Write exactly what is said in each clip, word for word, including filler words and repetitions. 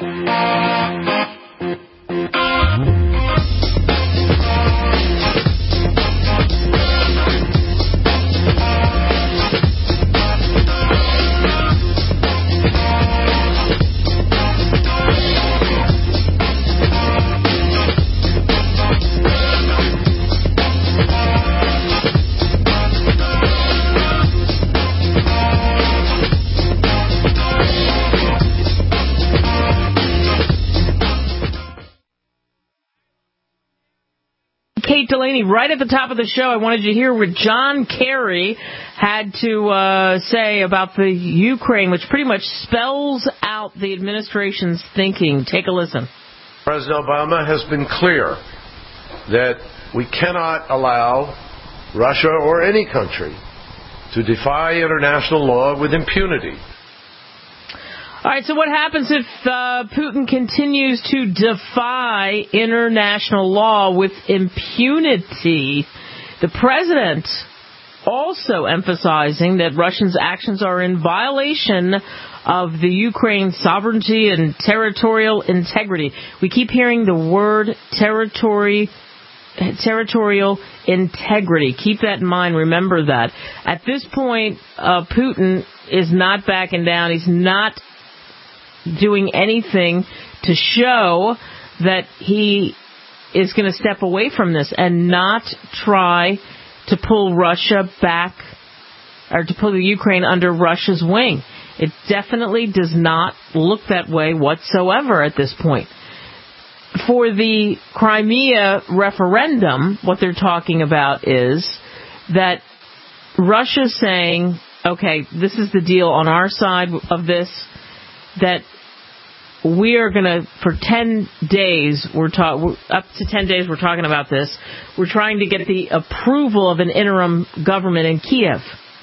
Kate Delaney, right at the top of the show, I wanted you to hear what John Kerry had to uh, say about the Ukraine, which pretty much spells out the administration's thinking. Take a listen. President Obama has been clear that we cannot allow Russia or any country to defy international law with impunity. All right, so what happens if uh, Putin continues to defy international law with impunity? The president also emphasizing that Russia's actions are in violation of the Ukraine's sovereignty and territorial integrity. We keep hearing the word territory, territorial integrity. Keep that in mind. Remember that. At this point, uh, Putin is not backing down. He's not doing anything to show that he is going to step away from this and not try to pull Russia back or to pull the Ukraine under Russia's wing. It definitely does not look that way whatsoever at this point. For the Crimea referendum, what they're talking about is that Russia's saying, okay, this is the deal on our side of this, that we are going to, for ten days, we're talk, up to ten days we're talking about this, we're trying to get the approval of an interim government in Kiev.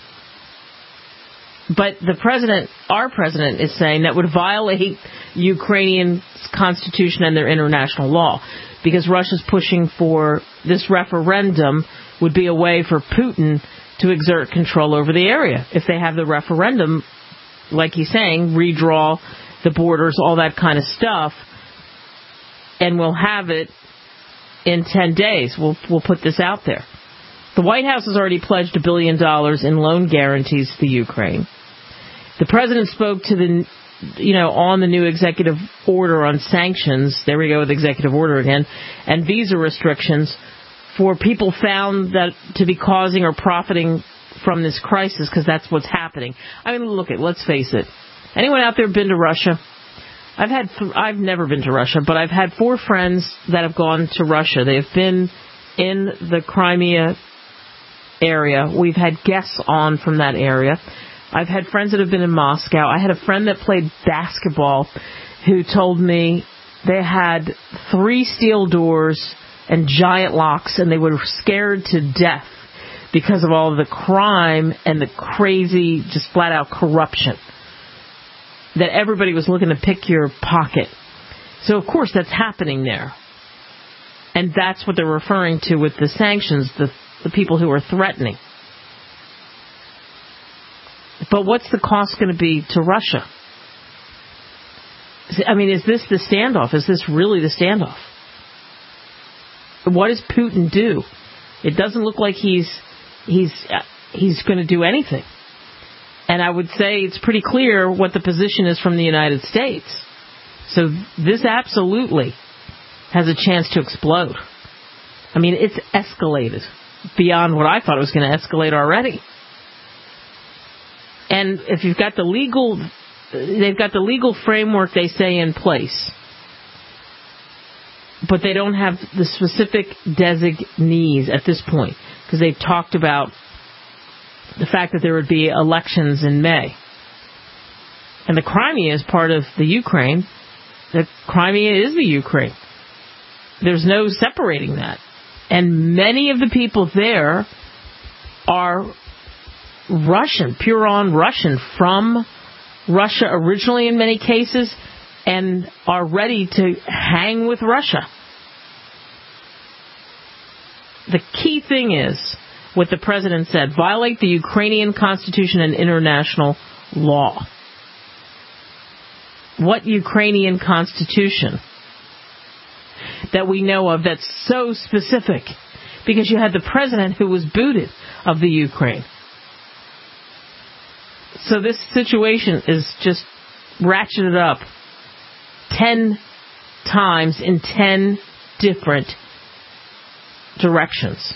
But the president, our president, is saying that would violate Ukrainian constitution and their international law, because Russia's pushing for this referendum would be a way for Putin to exert control over the area. If they have the referendum, like he's saying, redraw the borders, all that kind of stuff, and we'll have it in ten days. We'll we'll put this out there. The White House has already pledged a billion dollars in loan guarantees to Ukraine. The president spoke to the, you know, on the new executive order on sanctions. There we go with executive order again, and visa restrictions for people found that to be causing or profiting from this crisis, because that's what's happening. I mean, look at, let's face it. Anyone out there been to Russia? I've had, th- I've never been to Russia, but I've had four friends that have gone to Russia. They've been in the Crimea area. We've had guests on from that area. I've had friends that have been in Moscow. I had a friend that played basketball who told me they had three steel doors and giant locks, and they were scared to death because of all of the crime and the crazy, just flat-out corruption, that everybody was looking to pick your pocket. So, of course, that's happening there. And that's what they're referring to with the sanctions, the, the people who are threatening. But what's the cost going to be to Russia? I mean, is this the standoff? Is this really the standoff? What does Putin do? It doesn't look like he's he's he's going to do anything. And I would say it's pretty clear what the position is from the United States. So this absolutely has a chance to explode. I mean, it's escalated beyond what I thought it was going to escalate already. And if you've got the legal, they've got the legal framework, they say, in place, but they don't have the specific designees at this point, because they've talked about the fact that there would be elections in May. And the Crimea is part of the Ukraine. The Crimea is the Ukraine. There's no separating that. And many of the people there are Russian, pure-on Russian, from Russia originally in many cases, and are ready to hang with Russia. The key thing is what the president said: violate the Ukrainian constitution and international law. what Ukrainian constitution that we know of that's so specific? Because you had the president who was booted of the Ukraine. So this situation is just ratcheted up ten times in ten different directions.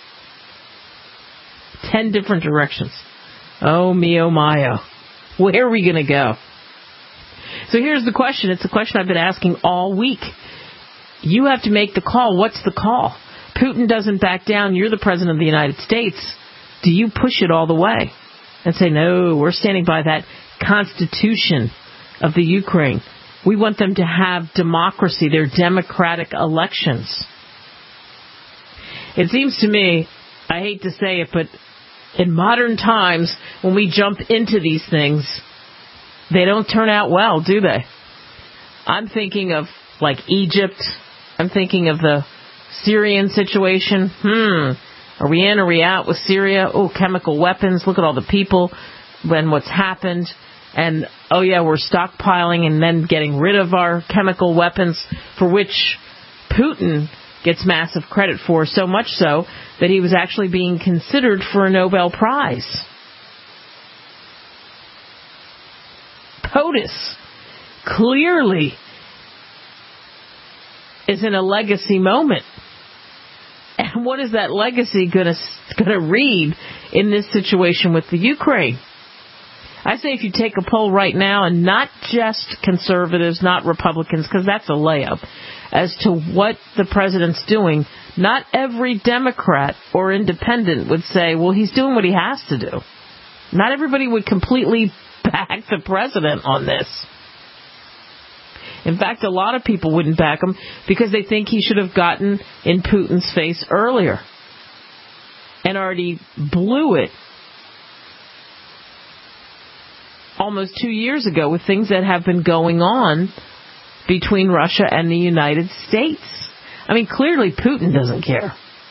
Ten different directions. Oh, me, oh, my, oh. Where are we going to go? So here's the question. It's a question I've been asking all week. You have to make the call. What's the call? Putin doesn't back down. You're the president of the United States. Do you push it all the way and say, no, we're standing by that constitution of the Ukraine. We want them to have democracy, their democratic elections. It seems to me, I hate to say it, but in modern times, when we jump into these things, they don't turn out well, do they? I'm thinking of, like, Egypt. I'm thinking of the Syrian situation. Hmm. Are we in? Are we out with Syria? Oh, chemical weapons. Look at all the people and what's happened. And, oh, yeah, we're stockpiling and then getting rid of our chemical weapons, for which Putin gets massive credit for, so much so that he was actually being considered for a Nobel Prize. POTUS clearly is in a legacy moment. And what is that legacy going to going to read in this situation with the Ukraine? I say if you take a poll right now, and not just conservatives, not Republicans, because that's a layup, as to what the president's doing, not every Democrat or independent would say, well, he's doing what he has to do. Not everybody would completely back the president on this. In fact, a lot of people wouldn't back him because they think he should have gotten in Putin's face earlier and already blew it almost two years ago with things that have been going on between Russia and the United States. I mean, clearly Putin doesn't care.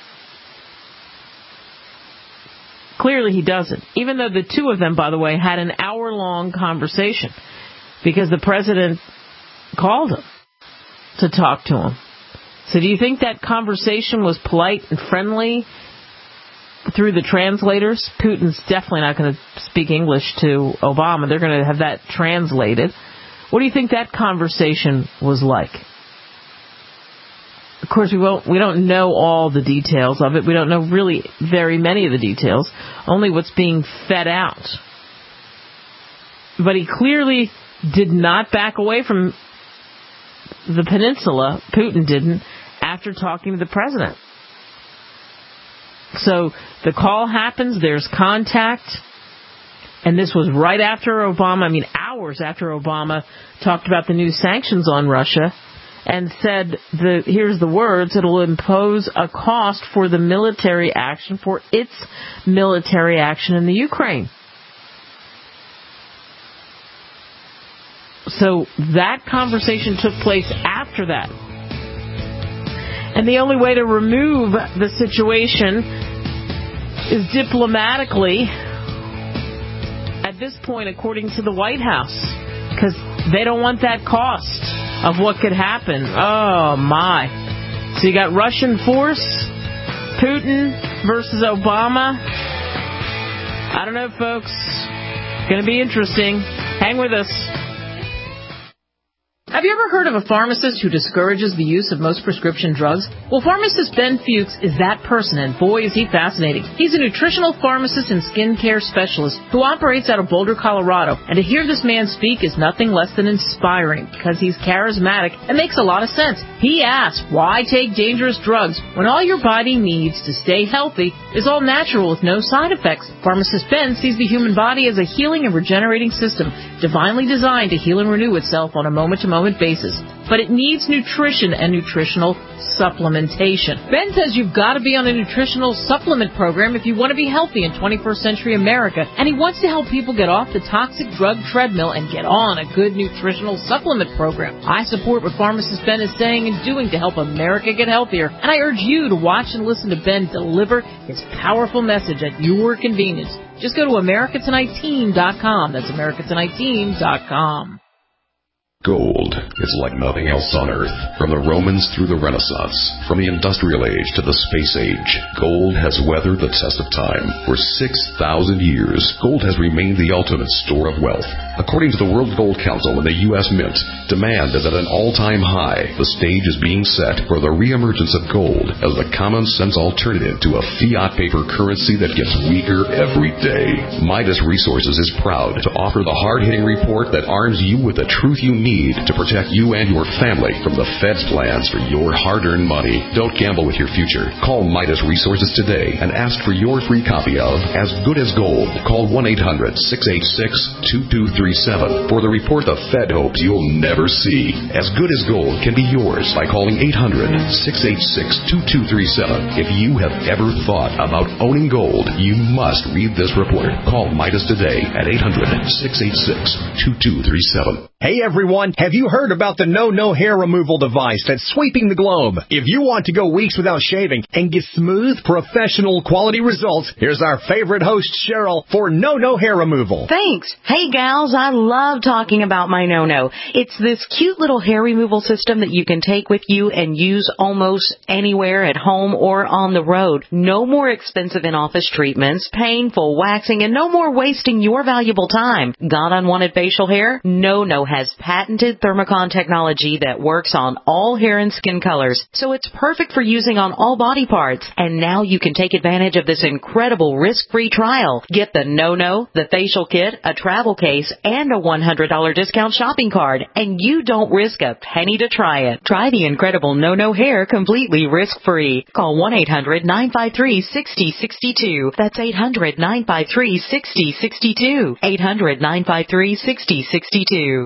Clearly he doesn't. Even though the two of them, by the way, had an hour-long conversation because the president called him to talk to him. So do you think that conversation was polite and friendly through the translators? Putin's definitely not going to speak English to Obama. They're going to have that translated. What do you think that conversation was like? Of course, we won't, we don't know all the details of it. We don't know really very many of the details, only what's being fed out. But he clearly did not back away from the peninsula. Putin didn't, after talking to the president. So the call happens, there's contact, and this was right after Obama, I mean hours after Obama talked about the new sanctions on Russia and said, the, here's the words, it'll impose a cost for the military action, for its military action in the Ukraine. So that conversation took place after that. And the only way to remove the situation is diplomatically, at this point, according to the White House, because they don't want that cost of what could happen. Oh, my. So you got Russian force, Putin versus Obama. I don't know, folks. It's going to be interesting. Hang with us. Have you ever heard of a pharmacist who discourages the use of most prescription drugs? Well, pharmacist Ben Fuchs is that person, and boy, is he fascinating. He's a nutritional pharmacist and skincare specialist who operates out of Boulder, Colorado. And to hear this man speak is nothing less than inspiring because he's charismatic and makes a lot of sense. He asks, why take dangerous drugs when all your body needs to stay healthy is all natural with no side effects? Pharmacist Ben sees the human body as a healing and regenerating system, divinely designed to heal and renew itself on a moment-to-moment basis, but it needs nutrition and nutritional supplementation. Ben says you've got to be on a nutritional supplement program if you want to be healthy in twenty-first century America, and he wants to help people get off the toxic drug treadmill and get on a good nutritional supplement program. I support what pharmacist Ben is saying and doing to help America get healthier, and I urge you to watch and listen to Ben deliver his powerful message at your convenience. Just go to America Tonight Team dot com. That's America Tonight Team dot com. Gold is like nothing else on Earth. From the Romans through the Renaissance, from the Industrial Age to the Space Age, gold has weathered the test of time. For six thousand years, gold has remained the ultimate store of wealth. According to the World Gold Council and the U S Mint, demand is at an all-time high. The stage is being set for the reemergence of gold as the common-sense alternative to a fiat paper currency that gets weaker every day. Midas Resources is proud to offer the hard-hitting report that arms you with the truth you need to protect you and your family from the Fed's plans for your hard-earned money. Don't gamble with your future. Call Midas Resources today and ask for your free copy of As Good as Gold. Call one eight hundred, six eight six, two two three seven for the report the Fed hopes you'll never see. As Good as Gold can be yours by calling eight hundred, six eight six, two two three seven. If you have ever thought about owning gold, you must read this report. Call Midas today at eight hundred, six eight six, two two three seven. Hey everyone, have you heard about the No No hair removal device that's sweeping the globe? If you want to go weeks without shaving and get smooth, professional quality results, here's our favorite host, Cheryl, for No No hair removal. Thanks. Hey gals, I love talking about my No No. It's this cute little hair removal system that you can take with you and use almost anywhere at home or on the road. No more expensive in-office treatments, painful waxing, and no more wasting your valuable time. Got unwanted facial hair? No No has patented Thermocon technology that works on all hair and skin colors, so it's perfect for using on all body parts. And now you can take advantage of this incredible risk-free trial. Get the No No, the facial kit, a travel case, and a one hundred dollars discount shopping card, and you don't risk a penny to try it. Try the incredible No No hair completely risk-free. Call one eight hundred, nine five three, six zero six two. That's eight hundred, nine five three, six zero six two. eight hundred, nine five three, six zero six two.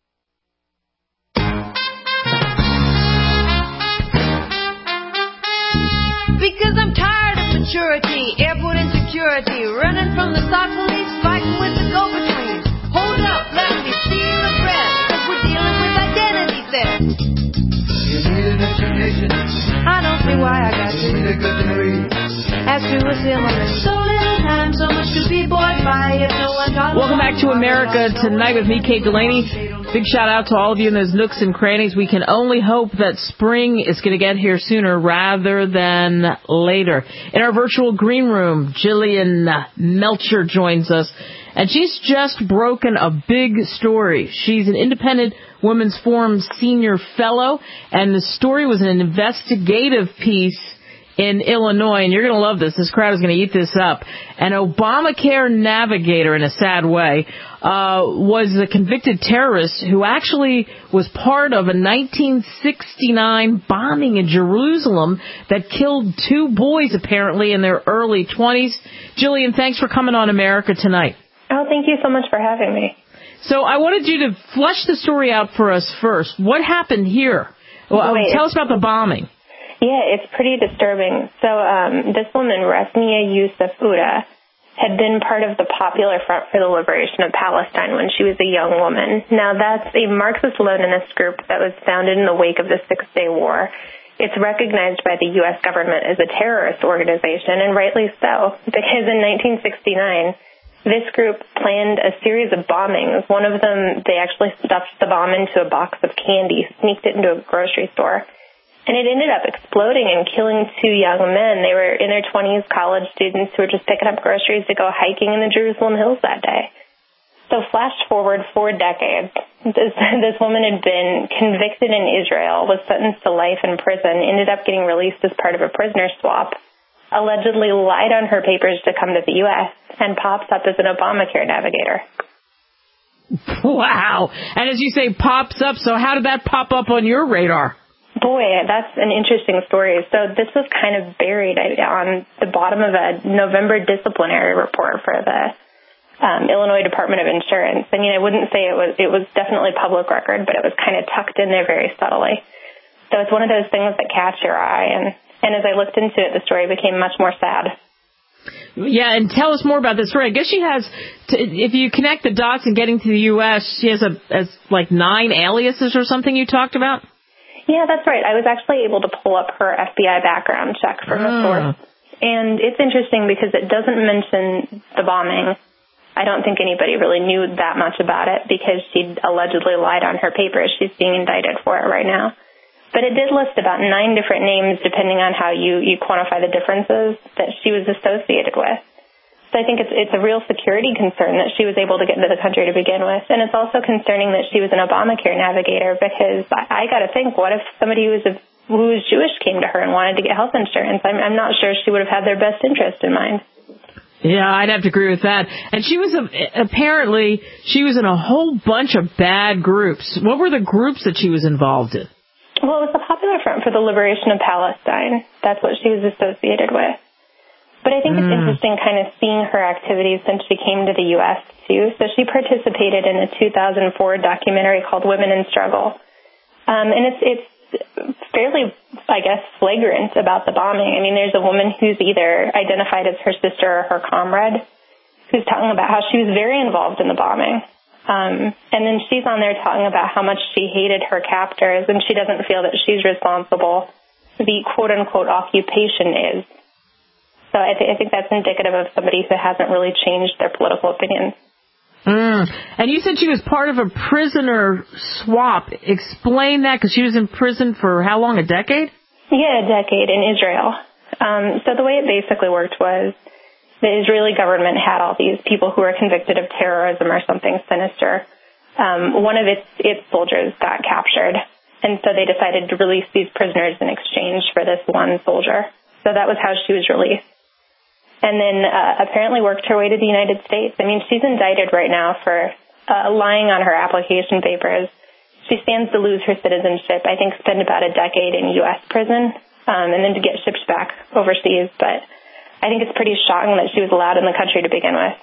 Because I'm tired of maturity, airport insecurity, running from the sock police, fighting with the go-betweens. Hold up, let me steal a friend, cause we're dealing with identity theft. You need an explanation. I don't see why I got You need a good degree. As to a cylinder. So little time, so much to be bored by if no one got Welcome back to America Tonight with me, Kate Delaney. Big shout out to all of you in those nooks and crannies. We can only hope that spring is going to get here sooner rather than later. In our virtual green room, Jillian Melcher joins us, and she's just broken a big story. She's an Independent Women's Forum senior fellow, and the story was an investigative piece in Illinois, and you're going to love this. This crowd is going to eat this up. An Obamacare navigator, in a sad way, uh, was a convicted terrorist who actually was part of a nineteen sixty-nine bombing in Jerusalem that killed two boys, apparently, in their early twenties. Jillian, thanks for coming on America Tonight. Oh, thank you so much for having me. So I wanted you to flesh the story out for us first. What happened here? Well, Wait. Tell us about the bombing. Yeah, it's pretty disturbing. So um, this woman, Resmia Yousaf-Ouda, had been part of the Popular Front for the Liberation of Palestine when she was a young woman. Now, that's a Marxist-Leninist group that was founded in the wake of the Six-Day War. It's recognized by the U S government as a terrorist organization, and rightly so, because in nineteen sixty-nine, this group planned a series of bombings. One of them, they actually stuffed the bomb into a box of candy, sneaked it into a grocery store. And it ended up exploding and killing two young men. They were in their twenties, college students who were just picking up groceries to go hiking in the Jerusalem hills that day. So flash forward four decades. This, this woman had been convicted in Israel, was sentenced to life in prison, ended up getting released as part of a prisoner swap, allegedly lied on her papers to come to the U S, and pops up as an Obamacare navigator. Wow. And as you say, pops up, so how did that pop up on your radar? Boy, that's an interesting story. So this was kind of buried on the bottom of a November disciplinary report for the um, Illinois Department of Insurance. I mean, I wouldn't say it was, it was definitely public record, but it was kind of tucked in there very subtly. So it's one of those things that catch your eye. And, and as I looked into it, the story became much more sad. Yeah, and tell us more about this story. I guess she has, to, if you connect the dots and getting to the U S, she has a, as like nine aliases or something you talked about? Yeah, that's right. I was actually able to pull up her F B I background check for her mm. source. And it's interesting because it doesn't mention the bombing. I don't think anybody really knew that much about it because she'd allegedly lied on her papers. She's being indicted for it right now. But it did list about nine different names, depending on how you, you quantify the differences, that she was associated with. So I think it's, it's a real security concern that she was able to get into the country to begin with. And it's also concerning that she was an Obamacare navigator, because I, I got to think, what if somebody who was, a, who was Jewish came to her and wanted to get health insurance? I'm, I'm not sure she would have had their best interest in mind. Yeah, I'd have to agree with that. And she was, a, apparently, she was in a whole bunch of bad groups. What were the groups that she was involved in? Well, it was the Popular Front for the Liberation of Palestine. That's what she was associated with. But I think mm. it's interesting kind of seeing her activities since she came to the U S, too. So she participated in a two thousand four documentary called Women in Struggle. Um, and it's, it's fairly, I guess, flagrant about the bombing. I mean, there's a woman who's either identified as her sister or her comrade who's talking about how she was very involved in the bombing. Um, and then she's on there talking about how much she hated her captors, and she doesn't feel that she's responsible. The quote-unquote occupation is. So I, th- I think that's indicative of somebody who hasn't really changed their political opinions. Mm. And you said she was part of a prisoner swap. Explain that, because she was in prison for how long, a decade? Yeah, a decade in Israel. Um, so the way it basically worked was the Israeli government had all these people who were convicted of terrorism or something sinister. Um, one of its, its soldiers got captured, and so they decided to release these prisoners in exchange for this one soldier. So that was how she was released. And then uh, apparently worked her way to the United States. I mean, she's indicted right now for uh, lying on her application papers. She stands to lose her citizenship, I think spend about a decade in U S prison, um, and then to get shipped back overseas. But I think it's pretty shocking that she was allowed in the country to begin with.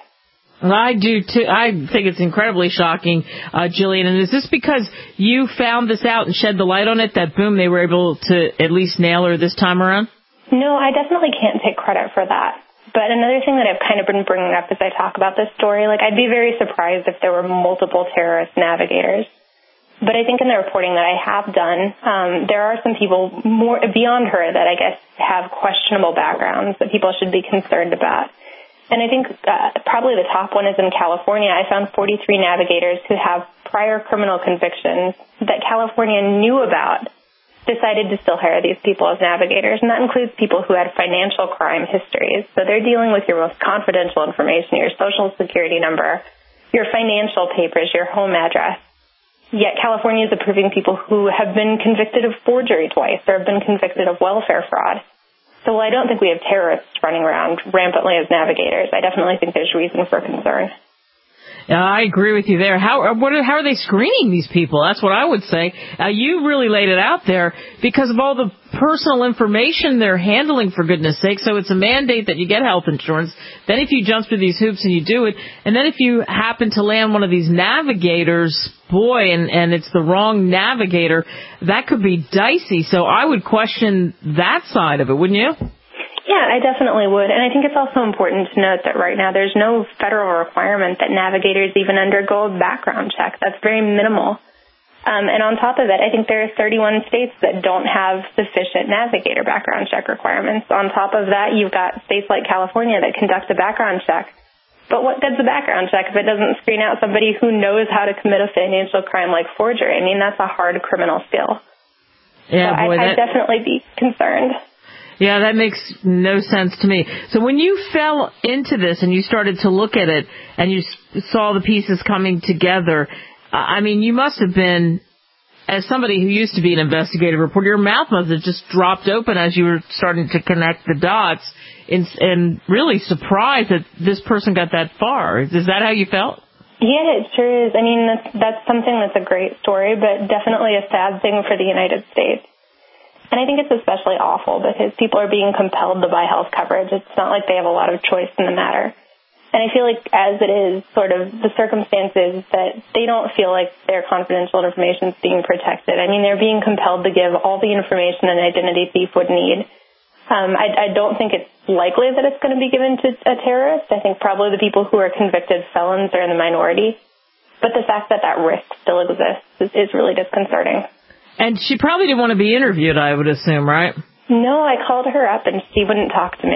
I do, too. I think it's incredibly shocking, uh, Jillian. And is this because you found this out and shed the light on it, that, boom, they were able to at least nail her this time around? No, I definitely can't take credit for that. But another thing that I've kind of been bringing up as I talk about this story, like, I'd be very surprised if there were multiple terrorist navigators. But I think in the reporting that I have done, um, there are some people more beyond her that I guess have questionable backgrounds that people should be concerned about. And I think uh, probably the top one is in California. I found forty-three navigators who have prior criminal convictions that California knew about, decided to still hire these people as navigators. And that includes people who had financial crime histories. So they're dealing with your most confidential information, your social security number, your financial papers, your home address. Yet California is approving people who have been convicted of forgery twice or have been convicted of welfare fraud. So while I don't think we have terrorists running around rampantly as navigators, I definitely think there's reason for concern. Yeah, I agree with you there. How what are, how are they screening these people? That's what I would say. Uh, you really laid it out there because of all the personal information they're handling, for goodness sake. So it's a mandate that you get health insurance. Then if you jump through these hoops and you do it, and then if you happen to land one of these navigators, boy, and, and it's the wrong navigator, that could be dicey. So I would question that side of it, wouldn't you? Yeah, I definitely would. And I think it's also important to note that right now there's no federal requirement that navigators even undergo a background check. That's very minimal. Um, and on top of it, I think there are thirty-one states that don't have sufficient navigator background check requirements. On top of that, you've got states like California that conduct a background check. But what good's a background check if it doesn't screen out somebody who knows how to commit a financial crime like forgery? I mean, that's a hard criminal skill. Yeah, so boy, I, I'd that... definitely be concerned. Yeah, that makes no sense to me. So when you fell into this and you started to look at it and you saw the pieces coming together, I mean, you must have been, as somebody who used to be an investigative reporter, your mouth must have just dropped open as you were starting to connect the dots and, and really surprised that this person got that far. Is that how you felt? Yeah, it sure is. I mean, that's, that's something that's a great story, but definitely a sad thing for the United States. And I think it's especially awful because people are being compelled to buy health coverage. It's not like they have a lot of choice in the matter. And I feel like as it is, sort of the circumstances that they don't feel like their confidential information is being protected. I mean, they're being compelled to give all the information an identity thief would need. Um, I, I don't think it's likely that it's going to be given to a terrorist. I think probably the people who are convicted felons are in the minority. But the fact that that risk still exists is, is really disconcerting. And she probably didn't want to be interviewed, I would assume, right? No, I called her up and she wouldn't talk to me.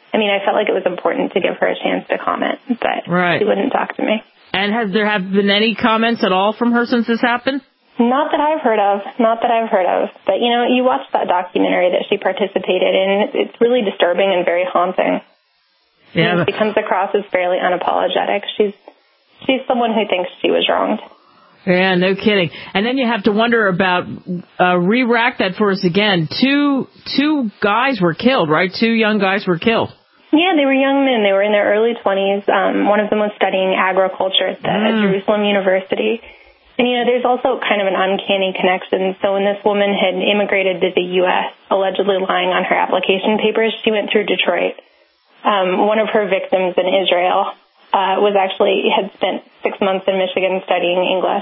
I mean, I felt like it was important to give her a chance to comment, but right. she wouldn't talk to me. And has there have been any comments at all from her since this happened? Not that I've heard of. Not that I've heard of. But, you know, you watch that documentary that she participated in. It's really disturbing and very haunting. Yeah. She comes across as fairly unapologetic. She's she's someone who thinks she was wronged. Yeah, no kidding. And then you have to wonder about, uh, re-rack that for us again. Two two guys were killed, right? Two young guys were killed. Yeah, they were young men. They were in their early twenties. Um, one of them was studying agriculture at the mm. Jerusalem University. And, you know, there's also kind of an uncanny connection. So when this woman had immigrated to the U S, allegedly lying on her application papers, she went through Detroit. Um, one of her victims in Israel uh, was actually, had spent six months in Michigan studying English.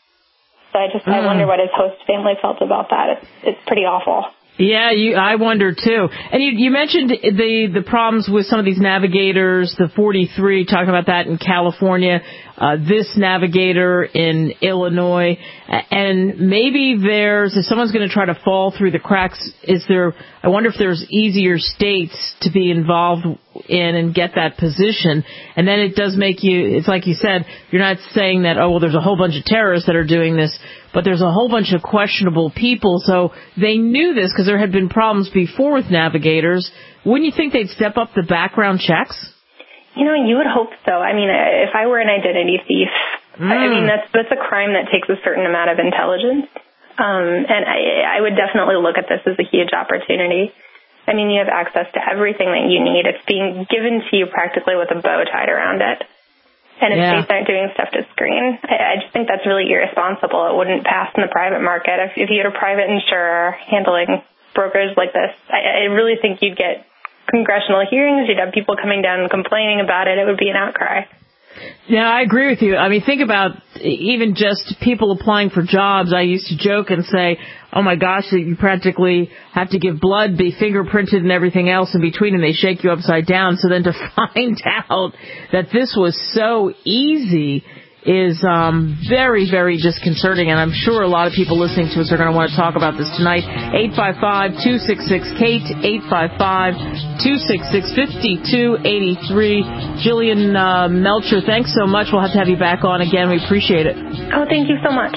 So I just, mm. I wonder what his host family felt about that. It's, it's pretty awful. Yeah, you, I wonder too. And you, you mentioned the the problems with some of these navigators, the forty-three, talking about that in California, uh, this navigator in Illinois, and maybe there's, if someone's going to try to fall through the cracks, is there, I wonder if there's easier states to be involved in and get that position. And then it does make you, it's like you said, you're not saying that, oh, well, there's a whole bunch of terrorists that are doing this, but there's a whole bunch of questionable people. So they knew this because there had been problems before with navigators. Wouldn't you think they'd step up the background checks? You know, you would hope so. I mean, if I were an identity thief, mm. I mean, that's that's a crime that takes a certain amount of intelligence. Um, and I, I would definitely look at this as a huge opportunity. I mean, you have access to everything that you need. It's being given to you practically with a bow tied around it. And if yeah. states aren't doing stuff to screen, I, I just think that's really irresponsible. It wouldn't pass in the private market. If, if you had a private insurer handling brokers like this, I, I really think you'd get congressional hearings. You'd have people coming down and complaining about it. It would be an outcry. Yeah, I agree with you. I mean, think about even just people applying for jobs. I used to joke and say, oh, my gosh, you practically have to give blood, be fingerprinted and everything else in between, and they shake you upside down. So then to find out that this was so easy is um, very, very disconcerting, and I'm sure a lot of people listening to us are going to want to talk about this tonight. eight five five, two six six, Kate, eight five five, two six six, five two eight three. Jillian uh, Melcher, thanks so much. We'll have to have you back on again. We appreciate it. Oh, thank you so much.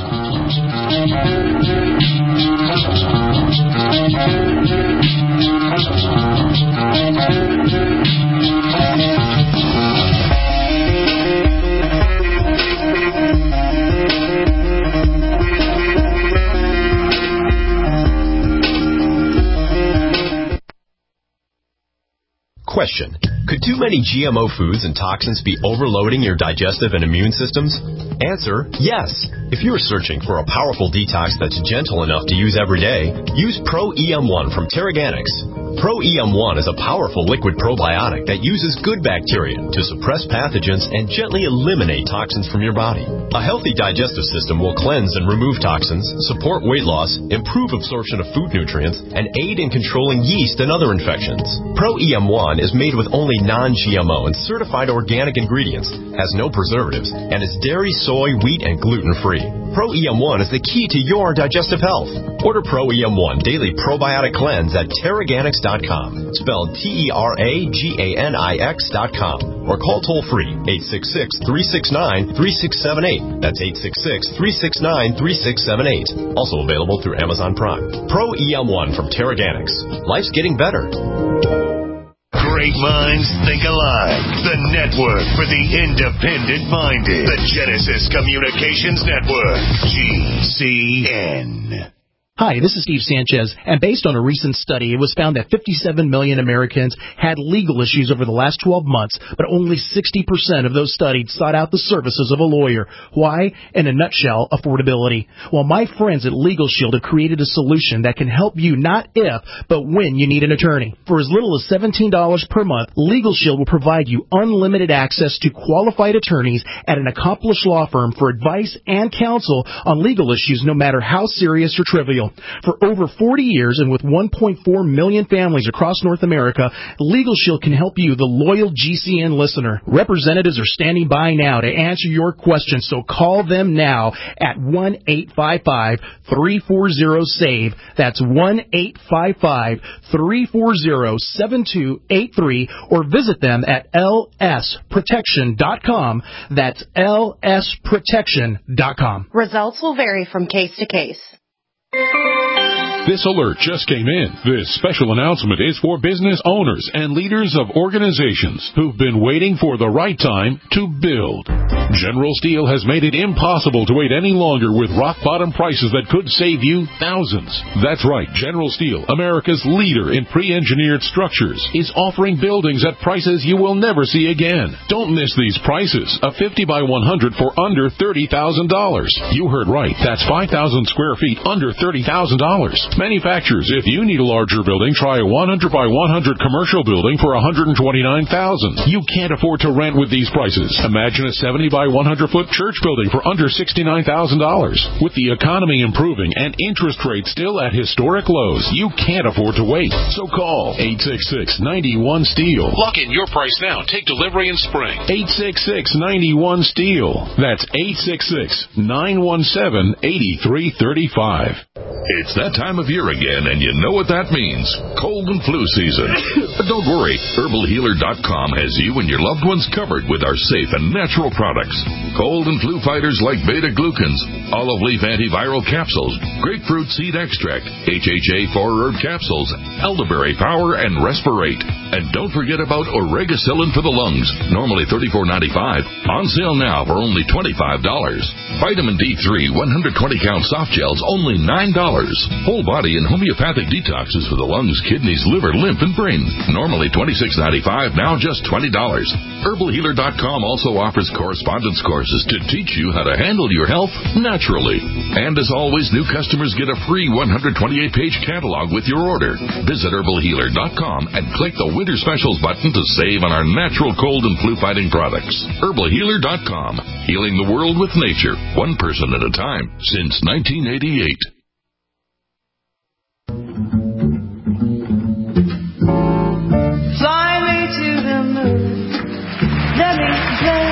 Question. Could too many G M O foods and toxins be overloading your digestive and immune systems? Answer, yes. If you are searching for a powerful detox that's gentle enough to use every day, use Pro E M one from Terraganics. Pro E M one is a powerful liquid probiotic that uses good bacteria to suppress pathogens and gently eliminate toxins from your body. A healthy digestive system will cleanse and remove toxins, support weight loss, improve absorption of food nutrients, and aid in controlling yeast and other infections. Pro E M one is made with only non-G M O and certified organic ingredients, has no preservatives, and is dairy, soy, wheat, and gluten-free. Pro E M one is the key to your digestive health. Order Pro E M one Daily Probiotic Cleanse at Terraganics dot com, spelled T E R A G A N I X dot com, or call toll-free eight six six, three six nine, three six seven eight. That's eight six six, three six nine, three six seven eight. Also available through Amazon Prime. Pro E M one from Terraganics. Life's getting better. Great minds think alike. The network for the independent-minded. The Genesis Communications Network. G C N. Hi, this is Steve Sanchez, and based on a recent study, it was found that fifty-seven million Americans had legal issues over the last twelve months, but only sixty percent of those studied sought out the services of a lawyer. Why? In a nutshell, affordability. Well, my friends at Legal Shield have created a solution that can help you not if, but when you need an attorney. For as little as seventeen dollars per month, Legal Shield will provide you unlimited access to qualified attorneys at an accomplished law firm for advice and counsel on legal issues no matter how serious or trivial. Steel. For over forty years and with one point four million families across North America, Legal Shield can help you, the loyal G C N listener. Representatives are standing by now to answer your questions, so call them now at one eight five five, three four zero, SAVE. That's one eight five five, three four zero, seven two eight three, or visit them at L S protection dot com. That's L S protection dot com. Results will vary from case to case. This alert just came in. This special announcement is for business owners and leaders of organizations who've been waiting for the right time to build. General Steel has made it impossible to wait any longer with rock-bottom prices that could save you thousands. That's right. General Steel, America's leader in pre-engineered structures, is offering buildings at prices you will never see again. Don't miss these prices. A fifty by one hundred for under thirty thousand dollars. You heard right. That's five thousand square feet under thirty thousand dollars. Manufacturers, if you need a larger building, try a one hundred by one hundred commercial building for one hundred twenty-nine thousand dollars. You can't afford to rent with these prices. Imagine a seventy by one hundred foot church building for under sixty-nine thousand dollars. With the economy improving and interest rates still at historic lows, you can't afford to wait. So call eight six six, nine one, STEEL. Lock in your price now. Take delivery in spring. eight six six, nine one, STEEL. That's eight six six, nine one seven, eight three three five. It's that time of year again, and you know what that means. Cold and flu season. But don't worry, herbal healer dot com has you and your loved ones covered with our safe and natural products. Cold and flu fighters like beta-glucans, olive leaf antiviral capsules, grapefruit seed extract, H H A four herb capsules, elderberry power, and Respirate. And don't forget about Oregacillin for the lungs, normally thirty-four ninety-five, on sale now for only twenty-five dollars. Vitamin D three one hundred twenty count soft gels, only nine dollars. Whole body and homeopathic detoxes for the lungs, kidneys, liver, lymph, and brain. Normally twenty-six ninety-five, now just twenty dollars. herbal healer dot com also offers correspondence courses to teach you how to handle your health naturally. And as always, new customers get a free one hundred twenty-eight page catalog with your order. Visit herbal healer dot com and click the Winter Specials button to save on our natural cold and flu fighting products. herbal healer dot com. Healing the world with nature, one person at a time, since nineteen eighty-eight. Fly me to the moon. Let me play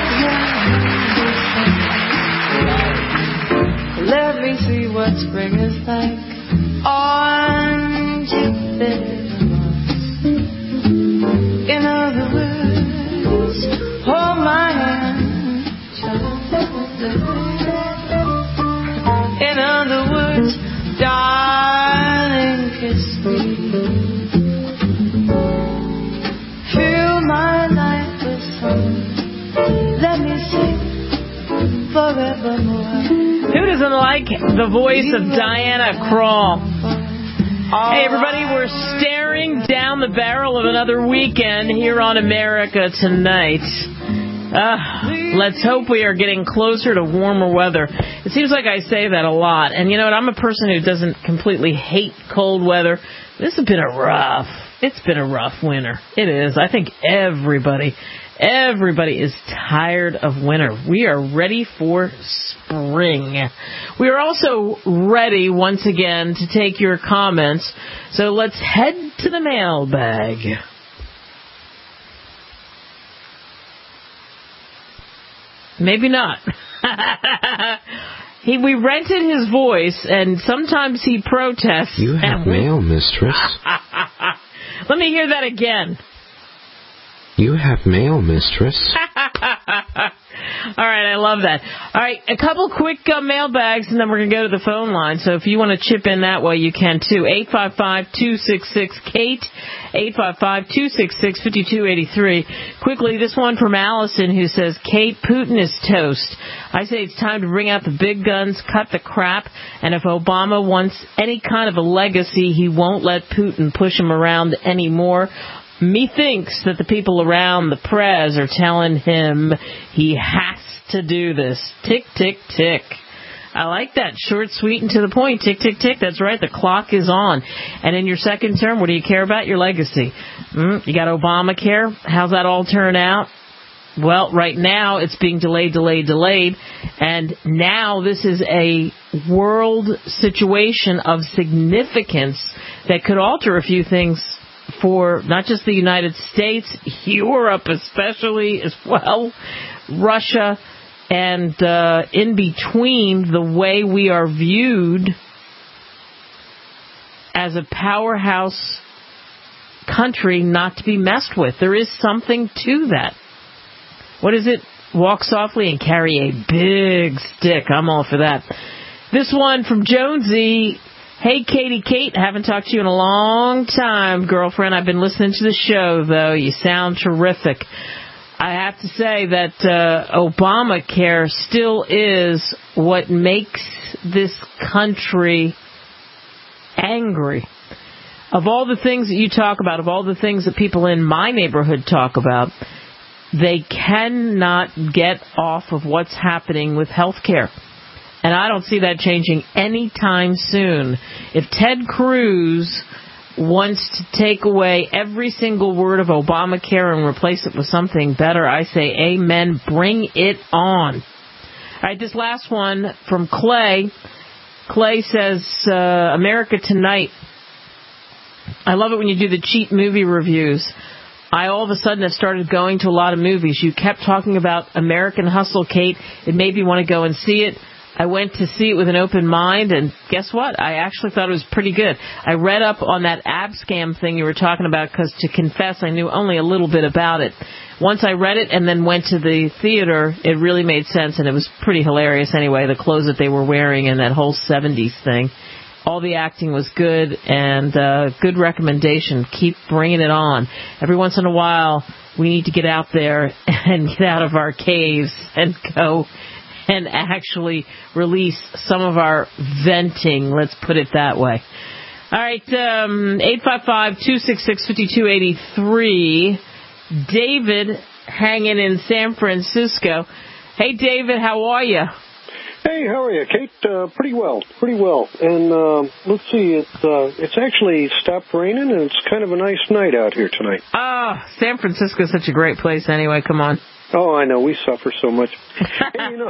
your Let me see what spring is like on Jupiter. In other words, hold my hand, child. In other words, darling, kiss me. Fill my life with song. Let me sing forevermore. Who doesn't like the voice of Diana Krall? Hey, everybody, we're staring down the barrel of another weekend here on America Tonight. Uh, let's hope we are getting closer to warmer weather. It seems like I say that a lot. And you know what? I'm a person who doesn't completely hate cold weather. This has been a rough, it's been a rough winter. It is. I think everybody, everybody is tired of winter. We are ready for spring. We are also ready once again to take your comments. So let's head to the mailbag. Maybe not. he we rented his voice, and sometimes he protests. You have mail, mistress. Let me hear that again. You have mail, mistress. All right, I love that. All right, a couple quick uh, mailbags, and then we're going to go to the phone line. So if you want to chip in that way, you can, too. eight five five, two six six, Kate, eight five five, two six six, five two eight three. Quickly, this one from Allison, who says, Kate, Putin is toast. I say it's time to bring out the big guns, cut the crap, and if Obama wants any kind of a legacy, he won't let Putin push him around anymore. Methinks that the people around the prez are telling him he has to do this. Tick, tick, tick. I like that. Short, sweet, and to the point. Tick, tick, tick. That's right. The clock is on. And in your second term, what do you care about? Your legacy. Mm, you got Obamacare. How's that all turn out? Well, right now it's being delayed, delayed, delayed, and now this is a world situation of significance that could alter a few things for not just the United States, Europe especially as well, Russia, and uh, in between, the way we are viewed as a powerhouse country not to be messed with. There is something to that. What is it? Walk softly and carry a big stick. I'm all for that. This one from Jonesy. Hey, Katie Kate, haven't talked to you in a long time, girlfriend. I've been listening to the show, though. You sound terrific. I have to say that uh, Obamacare still is what makes this country angry. Of all the things that you talk about, of all the things that people in my neighborhood talk about, they cannot get off of what's happening with health care. And I don't see that changing anytime soon. If Ted Cruz wants to take away every single word of Obamacare and replace it with something better, I say amen. Bring it on. All right, this last one from Clay. Clay says, uh, America Tonight. I love it when you do the cheap movie reviews. I all of a sudden have started going to a lot of movies. You kept talking about American Hustle, Kate. It made me want to go and see it. I went to see it with an open mind, and guess what? I actually thought it was pretty good. I read up on that ab scam thing you were talking about because, to confess, I knew only a little bit about it. Once I read it and then went to the theater, it really made sense, and it was pretty hilarious anyway, the clothes that they were wearing and that whole seventies thing. All the acting was good, and uh, good recommendation. Keep bringing it on. Every once in a while, we need to get out there and get out of our caves and go and actually release some of our venting, let's put it that way. All right, um, eight five five, two six six, five two eight three. David hanging in San Francisco. Hey, David, how are you? Hey, how are you, Kate? Uh, pretty well, pretty well. And uh, let's see, it, uh, it's actually stopped raining, and it's kind of a nice night out here tonight. Ah, oh, San Francisco is such a great place anyway, come on. Oh, I know, we suffer so much. Hey, you know,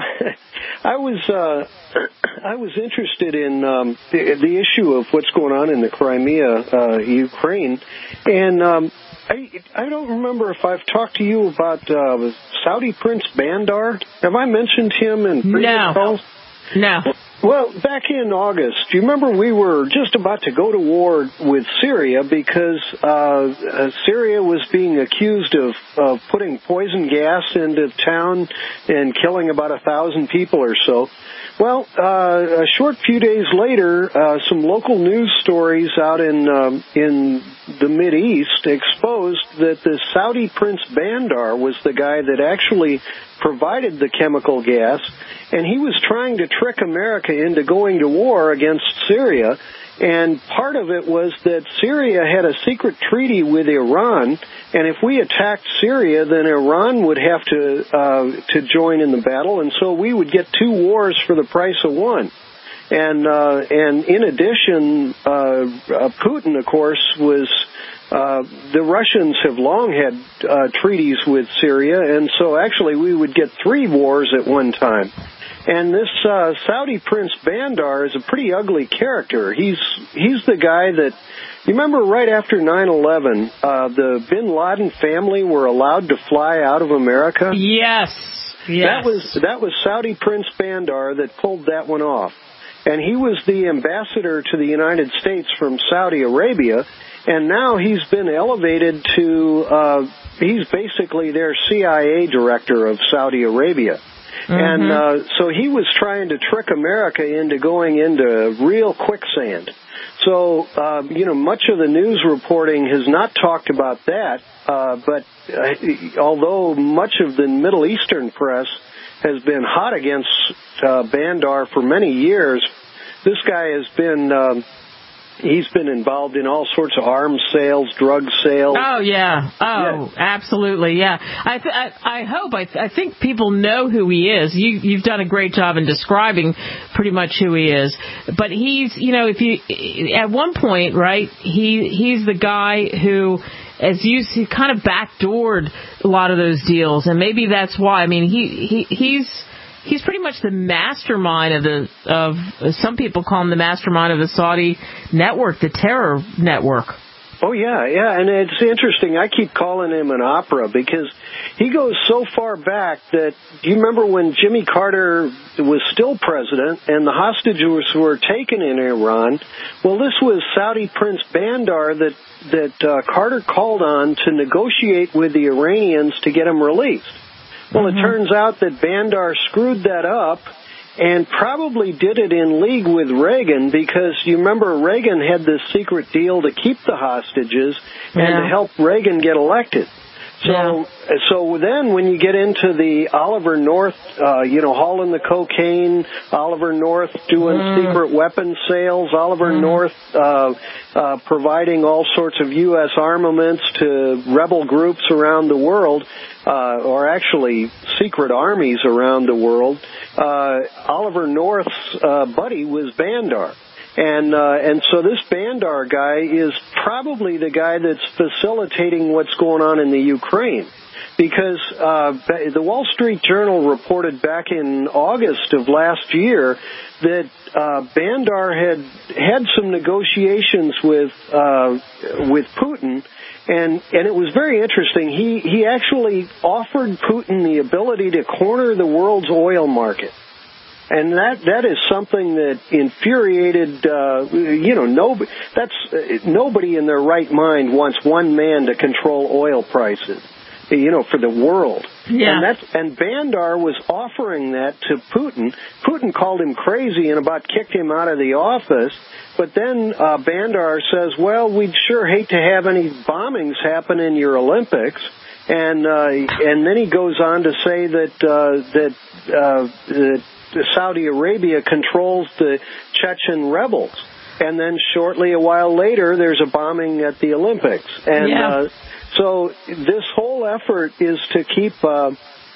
I was uh, I was interested in um, the, the issue of what's going on in the Crimea, uh, Ukraine, and um, I I don't remember if I've talked to you about uh, Saudi Prince Bandar. Have I mentioned him in previous no. calls? No. Well, back in August, do you remember we were just about to go to war with Syria because uh, uh, Syria was being accused of, of putting poison gas into town and killing about a thousand people or so. Well, uh, a short few days later, uh, some local news stories out in um, in the Mideast exposed that the Saudi Prince Bandar was the guy that actually provided the chemical gas, and he was trying to trick America into going to war against Syria. And part of it was that Syria had a secret treaty with Iran, and if we attacked Syria, then Iran would have to uh, to join in the battle, and so we would get two wars for the price of one. And uh, and in addition, uh, uh, Putin, of course, was uh, the Russians have long had uh, treaties with Syria, and so actually we would get three wars at one time. And this uh, Saudi Prince Bandar is a pretty ugly character. He's he's the guy that, you remember right after nine eleven, uh, the Bin Laden family were allowed to fly out of America? Yes, yes. That was, that was Saudi Prince Bandar that pulled that one off. And he was the ambassador to the United States from Saudi Arabia, and now he's been elevated to, uh, he's basically their C I A director of Saudi Arabia. Mm-hmm. And uh, so he was trying to trick America into going into real quicksand. So, uh, you know, much of the news reporting has not talked about that, uh, but uh, although much of the Middle Eastern press has been hot against uh, Bandar for many years, this guy has been... Um, He's been involved in all sorts of arms sales, drug sales. Oh, yeah. Oh, yeah. Absolutely, yeah. I th- I, I hope, I, th- I think people know who he is. You, you've done a great job in describing pretty much who he is. But he's, you know, if you, at one point, right, he he's the guy who as you see, kind of backdoored a lot of those deals, and maybe that's why. I mean, he, he he's he's pretty much the mastermind of the of some people call him the mastermind of the Saudi network, the terror network. Oh, yeah, yeah, and it's interesting. I keep calling him an opera because he goes so far back that, do you remember when Jimmy Carter was still president and the hostages were taken in Iran? Well, this was Saudi Prince Bandar that, that uh, Carter called on to negotiate with the Iranians to get them released. Well, mm-hmm. It turns out that Bandar screwed that up and probably did it in league with Reagan because you remember Reagan had this secret deal to keep the hostages and yeah. to help Reagan get elected. So, yeah. so then when you get into the Oliver North, uh, you know, hauling the cocaine, Oliver North doing mm. secret weapons sales, Oliver mm. North uh, uh, providing all sorts of U S armaments to rebel groups around the world, uh, or actually secret armies around the world, uh, Oliver North's uh, buddy was Bandar. And uh, and so this Bandar guy is probably the guy that's facilitating what's going on in the Ukraine. Because uh, the Wall Street Journal reported back in August of last year that uh, Bandar had had some negotiations with uh, with Putin, and and it was very interesting. He he actually offered Putin the ability to corner the world's oil market. And that that is something that infuriated, uh, you know, nobody, that's, uh, nobody in their right mind wants one man to control oil prices, you know, for the world. Yeah. And that's, and Bandar was offering that to Putin. Putin called him crazy and about kicked him out of the office. But then uh, Bandar says, well, we'd sure hate to have any bombings happen in your Olympics. And uh, and then he goes on to say that uh, that uh, that Saudi Arabia controls the Chechen rebels. And then shortly, a while later, there's a bombing at the Olympics. And yeah. uh, so this whole effort is to keep uh,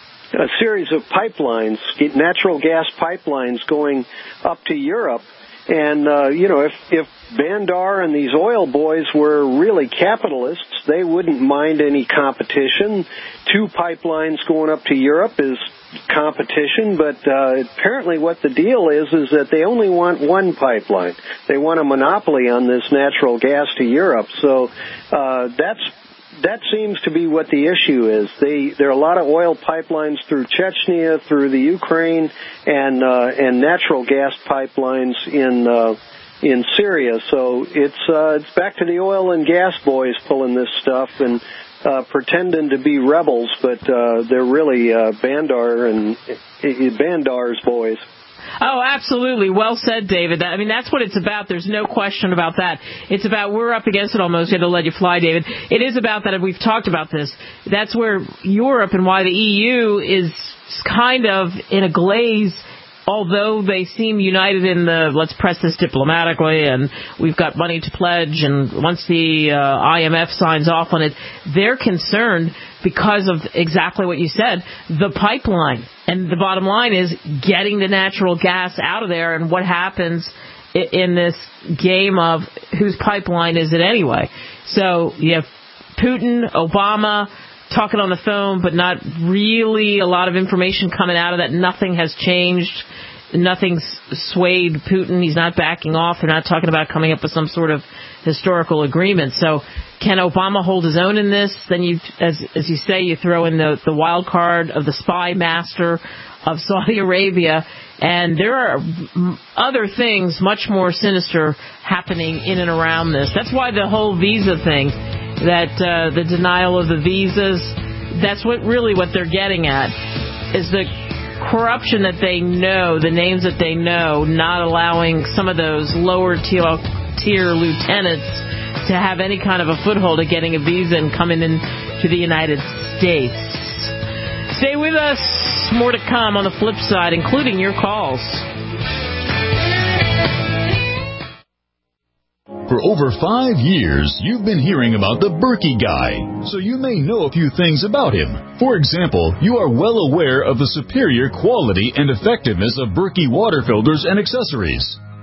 a series of pipelines, natural gas pipelines going up to Europe. And, uh, you know, if, if Bandar and these oil boys were really capitalists, they wouldn't mind any competition. Two pipelines going up to Europe is competition, but uh, apparently what the deal is is that they only want one pipeline. They want a monopoly on this natural gas to Europe. So uh, that's that seems to be what the issue is. They, there are a lot of oil pipelines through Chechnya, through the Ukraine, and uh, and natural gas pipelines in uh, in Syria. So it's uh, it's back to the oil and gas boys pulling this stuff and uh, pretending to be rebels, but uh, they're really uh, Bandar and uh, Bandar's boys. Oh, absolutely. Well said, David. I mean, that's what it's about. There's no question about that. It's about, we're up against it almost. You had to let you fly, David. It is about that, and we've talked about this. That's where Europe and why the E U is kind of in a glaze, although they seem united in the, let's press this diplomatically, and we've got money to pledge, and once the uh, I M F signs off on it, they're concerned because of exactly what you said, the pipeline. And the bottom line is getting the natural gas out of there, and what happens in this game of whose pipeline is it anyway. So you have Putin, Obama talking on the phone, but not really a lot of information coming out of that. Nothing has changed. Nothing's swayed Putin. He's not backing off. They're not talking about coming up with some sort of historical agreement. So can Obama hold his own in this? Then you, as as you say, you throw in the, the wild card of the spy master of Saudi Arabia. And there are other things much more sinister happening in and around this. That's why the whole visa thing, that uh, the denial of the visas, that's what really what they're getting at, is the corruption that they know, the names that they know, not allowing some of those lower tier, tier lieutenants to have any kind of a foothold of getting a visa and coming into the United States. Stay with us. More to come on the flip side, including your calls. For over five years, you've been hearing about the Berkey Guy, so you may know a few things about him. For example, you are well aware of the superior quality and effectiveness of Berkey water filters and accessories.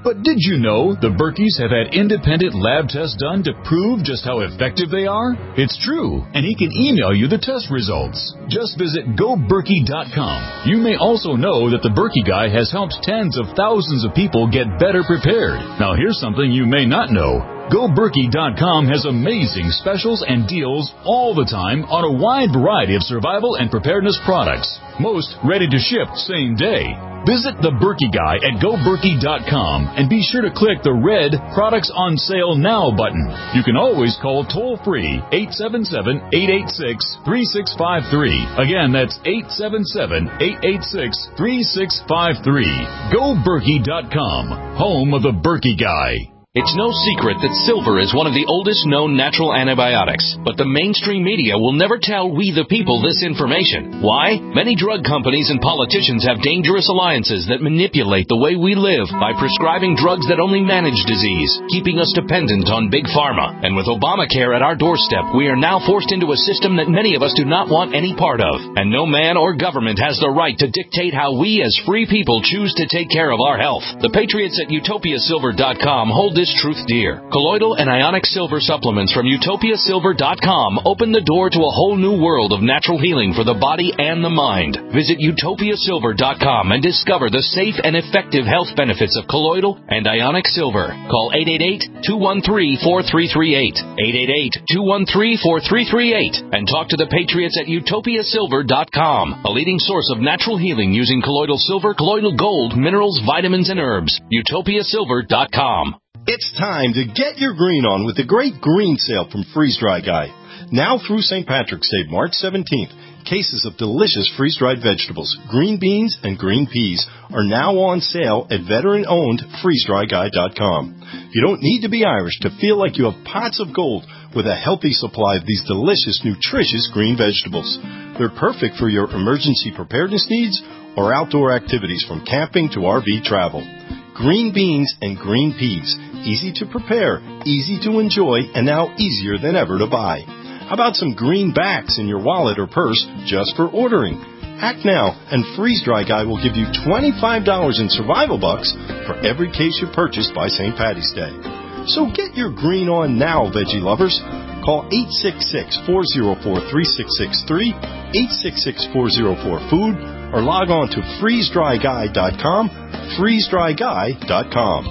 But did you know the Berkeys have had independent lab tests done to prove just how effective they are? It's true, and he can email you the test results. Just visit go berkey dot com. You may also know that the Berkey Guy has helped tens of thousands of people get better prepared. Now here's something you may not know. go berkey dot com has amazing specials and deals all the time on a wide variety of survival and preparedness products. Most ready to ship same day. Visit the Berkey Guy at go berkey dot com and be sure to click the red Products on Sale Now button. You can always call toll-free eight seven seven, eight eight six, three six five three. Again, that's eight seven seven, eight eight six, three six five three. go berkey dot com, home of the Berkey Guy. It's no secret that silver is one of the oldest known natural antibiotics, but the mainstream media will never tell we the people this information. Why? Many drug companies and politicians have dangerous alliances that manipulate the way we live by prescribing drugs that only manage disease, keeping us dependent on big pharma. And with Obamacare at our doorstep, we are now forced into a system that many of us do not want any part of. And no man or government has the right to dictate how we as free people choose to take care of our health. The patriots at utopia silver dot com hold this truth dear. Colloidal and ionic silver supplements from utopia silver dot com open the door to a whole new world of natural healing for the body and the mind. Visit utopia silver dot com and discover the safe and effective health benefits of colloidal and ionic silver. Call eight eight eight, two one three, four three three eight, eight eight eight, two one three, four three three eight, and talk to the patriots at utopia silver dot com, a leading source of natural healing using colloidal silver, colloidal gold, minerals, vitamins, and herbs. utopia silver dot com. It's time to get your green on with the great green sale from Freeze Dry Guy. Now through Saint Patrick's Day, March seventeenth, cases of delicious freeze-dried vegetables, green beans, and green peas are now on sale at veteran-owned freeze dry guy dot com. You don't need to be Irish to feel like you have pots of gold with a healthy supply of these delicious, nutritious green vegetables. They're perfect for your emergency preparedness needs or outdoor activities from camping to R V travel. Green beans and green peas. Easy to prepare, easy to enjoy, and now easier than ever to buy. How about some greenbacks in your wallet or purse just for ordering? Act now, and Freeze Dry Guy will give you twenty-five dollars in survival bucks for every case you purchase by Saint Patty's Day. So get your green on now, veggie lovers. Call eight six six, four zero four, three six six three, eight six six, four zero four, food, or log on to freeze dry guy dot com, freeze dry guy dot com.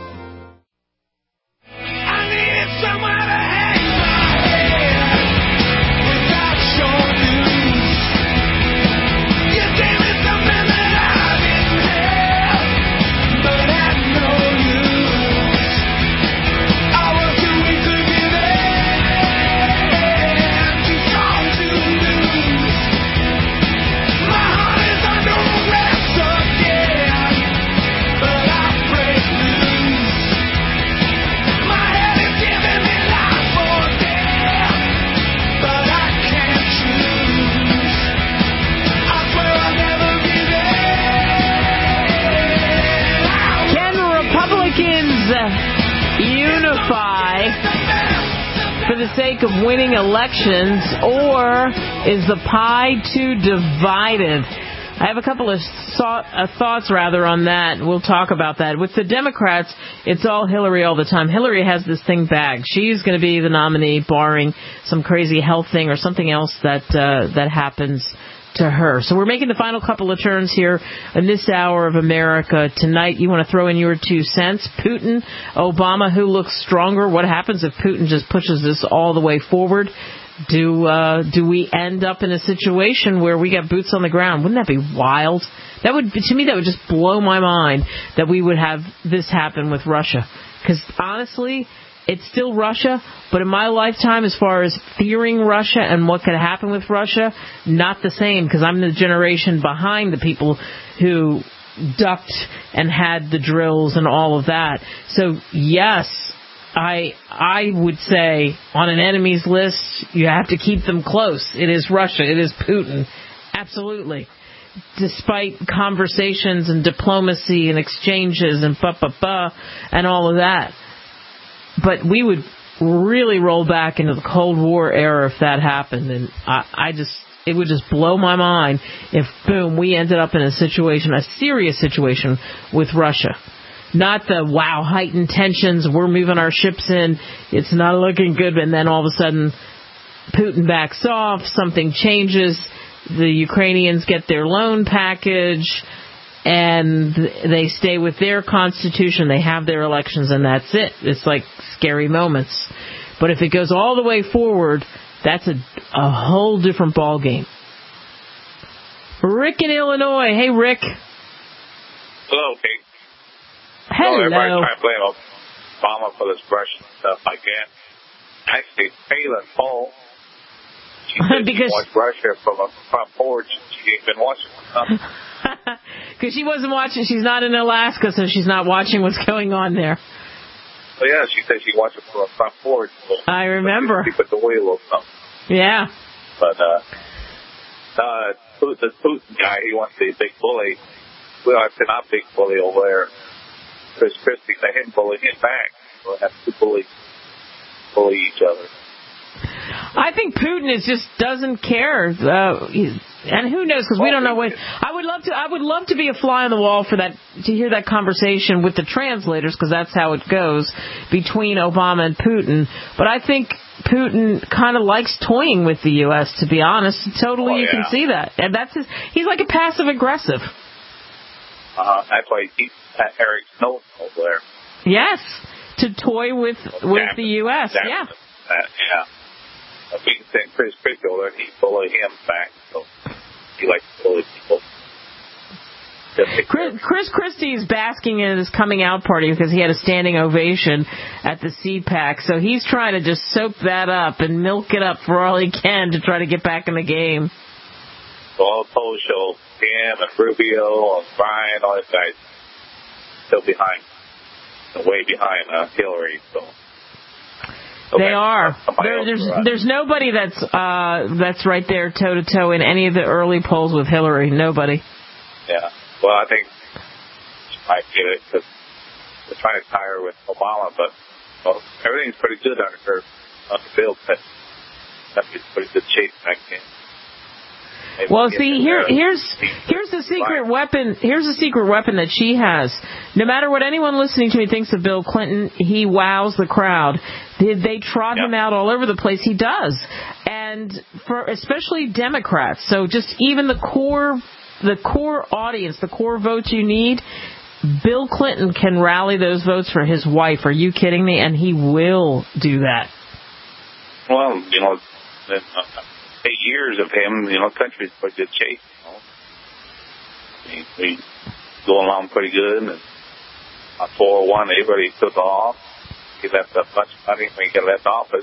For the sake of winning elections, or is the pie too divided? I have a couple of thought, uh, thoughts, rather, on that. We'll talk about that. With the Democrats, it's all Hillary all the time. Hillary has this thing bagged. She's going to be the nominee, barring some crazy health thing or something else that uh, that happens to her. So we're making the final couple of turns here in this hour of America tonight. You want to throw in your two cents? Putin, Obama, who looks stronger? What happens if Putin just pushes this all the way forward? Do uh, do we end up in a situation where we got boots on the ground? Wouldn't that be wild? That would, to me, that would just blow my mind that we would have this happen with Russia. Because honestly, it's still Russia, but in my lifetime, as far as fearing Russia and what could happen with Russia, not the same, because I'm the generation behind the people who ducked and had the drills and all of that. So, yes, I I would say on an enemies list, you have to keep them close. It is Russia. It is Putin. Absolutely. Despite conversations and diplomacy and exchanges and ba-ba-ba and all of that. But we would really roll back into the Cold War era if that happened. And I, I just, it would just blow my mind if, boom, we ended up in a situation, a serious situation with Russia. Not the, wow, heightened tensions, we're moving our ships in, it's not looking good, and then all of a sudden Putin backs off, something changes, the Ukrainians get their loan package, and they stay with their constitution, they have their elections, and that's it. It's like scary moments. But if it goes all the way forward, that's a, a whole different ball game. Rick in Illinois. Hey, Rick. Hello, Kate. Hello. So everybody's trying to blame Obama for this Russian stuff. I can't. Actually, Palin Paul, she said because she watched Russia from a front porch. She ain't been watching something. Because she wasn't watching. She's not in Alaska, so she's not watching what's going on there. So, yeah, she said she watched it from a front porch. So I remember. Keep it the way a little something. Yeah. But, uh, uh, the Putin guy, he wants to be a big bully. Well, I said, not big bully over there. Chris Christie, let him bully him back. We'll have to bully, bully each other. I think Putin is just doesn't care, uh, and who knows? Because we don't know what. I would love to. I would love to be a fly on the wall for that, to hear that conversation with the translators, because that's how it goes between Obama and Putin. But I think Putin kind of likes toying with the U S. To be honest, totally, oh, you yeah. can see that, and that's his. He's like a passive aggressive. Uh, that's why he keeps Eric Snowden over there. Yes, to toy with with Damn the U S. Damn yeah. That, yeah. If we can send Chris Christie over there, he bully him back. So he likes to bully people. Chris, Chris Christie is basking in his coming out party because he had a standing ovation at the C PAC. So he's trying to just soak that up and milk it up for all he can to try to get back in the game. So all the polls show him and Rubio and Brian, all these guys still behind, way behind uh, Hillary. So. Okay. They are. There, there's there's nobody that's uh, that's right there toe to toe in any of the early polls with Hillary. Nobody. Yeah. Well, I think she might get it because they're trying to tie her with Obama, but well, everything's pretty good under her under Bill Clinton. That's in pretty good shape back then. Maybe well, see, here, here's here's the secret fine. weapon. Here's the secret weapon that she has. No matter what anyone listening to me thinks of Bill Clinton, he wows the crowd. They, they trot yep. him out all over the place. He does, and for especially Democrats. So just even the core, the core audience, the core votes you need. Bill Clinton can rally those votes for his wife. Are you kidding me? And he will do that. Well, you know. Eight years of him, you know, country's pretty good shape. You know, I mean, we going along pretty good. And on four oh one, everybody took off. He left up much money when he got left office.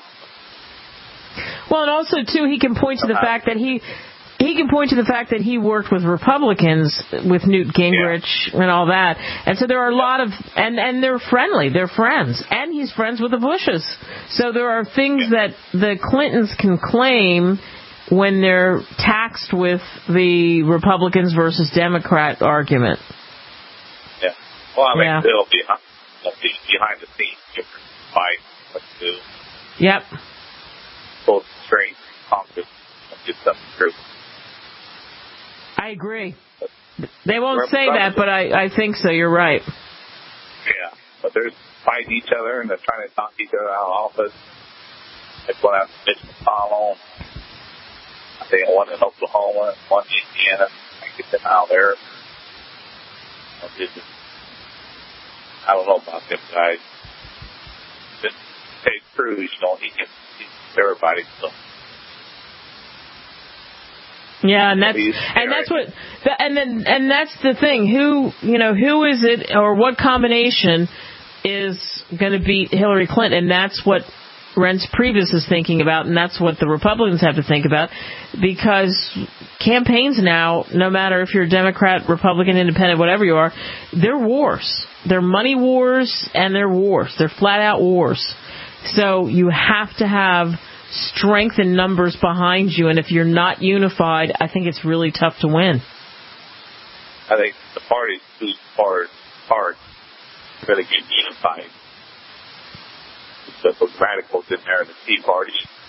Well, and also too, he can point to the fact that he he can point to the fact that he worked with Republicans, with Newt Gingrich yeah. and all that. And so there are a lot of and and they're friendly, they're friends, and he's friends with the Bushes. So there are things yeah. that the Clintons can claim when they're taxed with the Republicans versus Democrat argument. Yeah. Well, I mean, yeah. they'll be behind the scenes, different fight, what to do. Yep. Both straight, Congress, get something through. I agree. They won't say that, but I, I think so. You're right. Yeah. But they're fighting each other, and they're trying to knock each other out of office. They went out to Mitch McConnell. I think one in Oklahoma, one in Indiana. I get them out there. I don't know about them guys. But Ted Cruz, you know, he gets everybody. So. Yeah, and that's and that's what and then and that's the thing. Who you know who is it or what combination is going to beat Hillary Clinton? And that's what Reince Priebus is thinking about, and that's what the Republicans have to think about, because campaigns now, no matter if you're a Democrat, Republican, Independent, whatever you are, they're wars. They're money wars, and they're wars. They're flat-out wars. So you have to have strength in numbers behind you, and if you're not unified, I think it's really tough to win. I think the parties too hard, hard to really get unified. Those radicals in there in the Tea Party.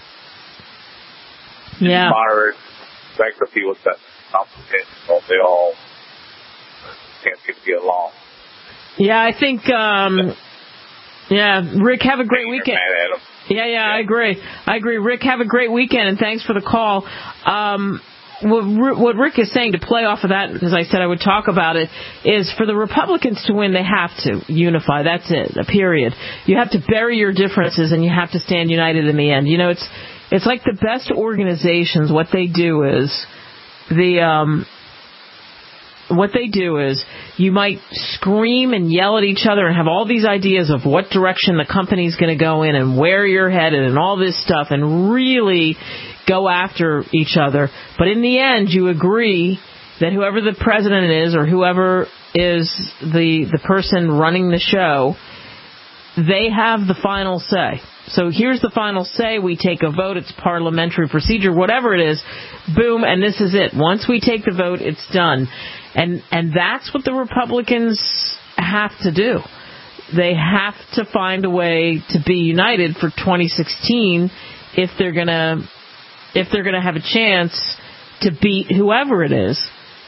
Yeah. Moderate, regular people that complicated. They all can't get along. Yeah, I think, um, yeah, Rick, have a great weekend. Yeah, yeah, I agree. I agree. Rick, have a great weekend, and thanks for the call. Um, what, what Rick is saying, to play off of that, as I said I would talk about it, is for the Republicans to win, they have to unify. That's it, a period. You have to bury your differences, and you have to stand united in the end. You know, it's it's like the best organizations, what they do is, the um, what they do is, you might scream and yell at each other and have all these ideas of what direction the company's going to go in and where you're headed and all this stuff, and really go after each other. But in the end, you agree that whoever the president is, or whoever is the the person running the show, they have the final say. So here's the final say. We take a vote. It's parliamentary procedure, whatever it is. Boom, and this is it. Once we take the vote, it's done. And and that's what the Republicans have to do. They have to find a way to be united for twenty sixteen if they're gonna if they're gonna have a chance to beat whoever it is.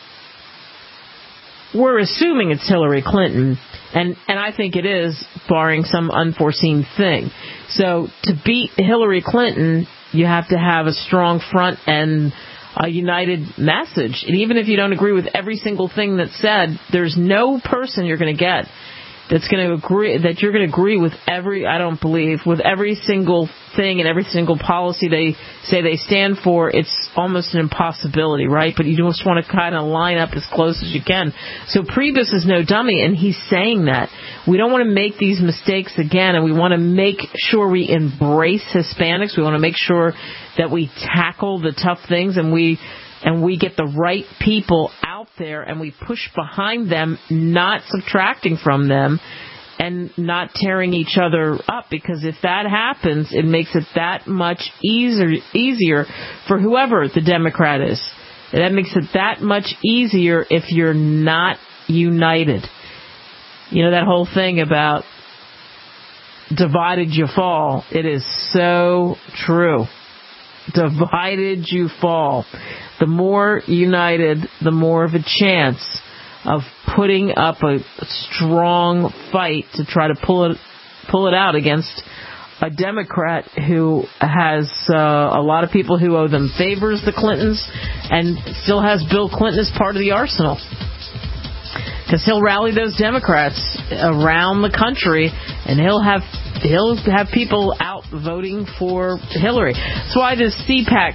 We're assuming it's Hillary Clinton, and, and I think it is, barring some unforeseen thing. So to beat Hillary Clinton, you have to have a strong front and a united message. And even if you don't agree with every single thing that's said, there's no person you're going to get that's going to agree, that you're going to agree with every, I don't believe, with every single thing and every single policy they say they stand for. It's almost an impossibility, right? But you just want to kind of line up as close as you can. So Priebus is no dummy, and he's saying that. We don't want to make these mistakes again, and we want to make sure we embrace Hispanics. We want to make sure that we tackle the tough things, and we and we get the right people out there, and we push behind them, not subtracting from them, and not tearing each other up. Because if that happens, it makes it that much easier easier for whoever the Democrat is. That makes it that much easier if you're not united. You know, that whole thing about divided you fall. It is so true. Divided you fall. The more united, the more of a chance of putting up a strong fight to try to pull it pull it out against a Democrat who has uh, a lot of people who owe them favors, the Clintons, and still has Bill Clinton as part of the arsenal. Because he'll rally those Democrats around the country, and he'll have he'll have people out voting for Hillary. That's why this C PAC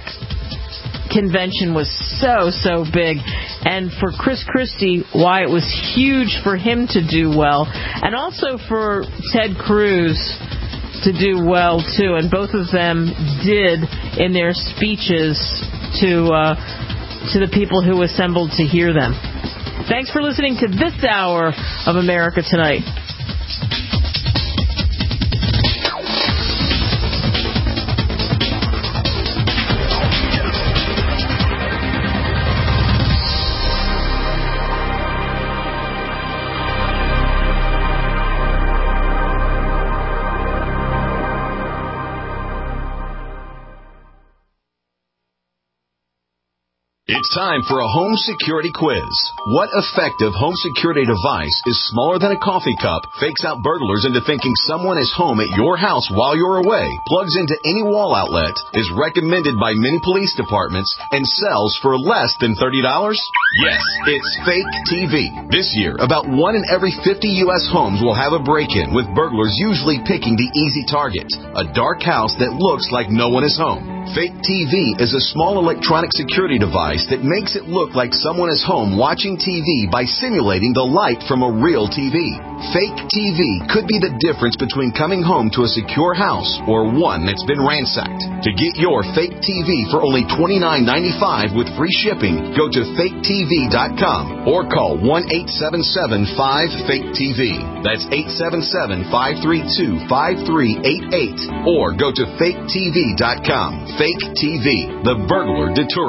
convention was so, so big. And for Chris Christie, why it was huge for him to do well. And also for Ted Cruz to do well, too. And both of them did in their speeches to uh, to the people who assembled to hear them. Thanks for listening to this hour of America Tonight. It's time for a home security quiz. What effective home security device is smaller than a coffee cup, fakes out burglars into thinking someone is home at your house while you're away, plugs into any wall outlet, is recommended by many police departments, and sells for less than thirty dollars? Yes, it's Fake T V. This year, about one in every fifty U S homes will have a break-in, with burglars usually picking the easy target, a dark house that looks like no one is home. Fake T V is a small electronic security device that makes it look like someone is home watching T V by simulating the light from a real T V. Fake T V could be the difference between coming home to a secure house or one that's been ransacked. To get your fake T V for only twenty-nine ninety-five with free shipping, go to fake T V dot com or call one eight seven seven five fake T V. That's eight seven seven, five three two, five three eight eight or go to fake T V dot com. Fake T V, the burglar deterrent.